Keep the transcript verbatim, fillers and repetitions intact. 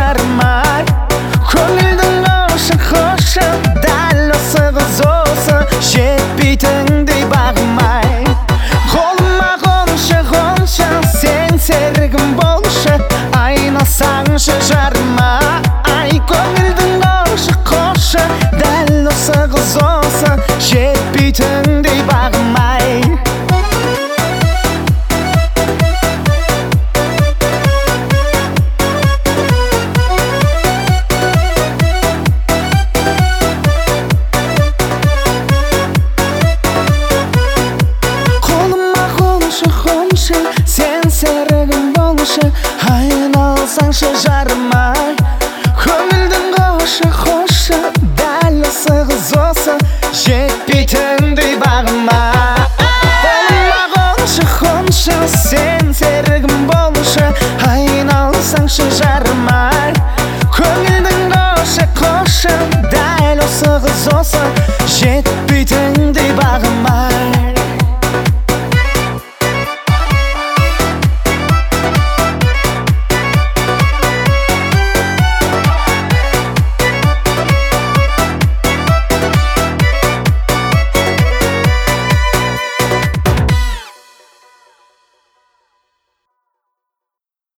жармай көңілдің ұшы құшы дәл осы қыз осы жетпейтіндей бағымай қолыма қоншы қоншы сен серігім болшы айналсаңшы жарыма ай көңілдің ұшы құшы дәл осы қыз осы жетпейтіндей бағымай сен серігім болшы айналсаңшы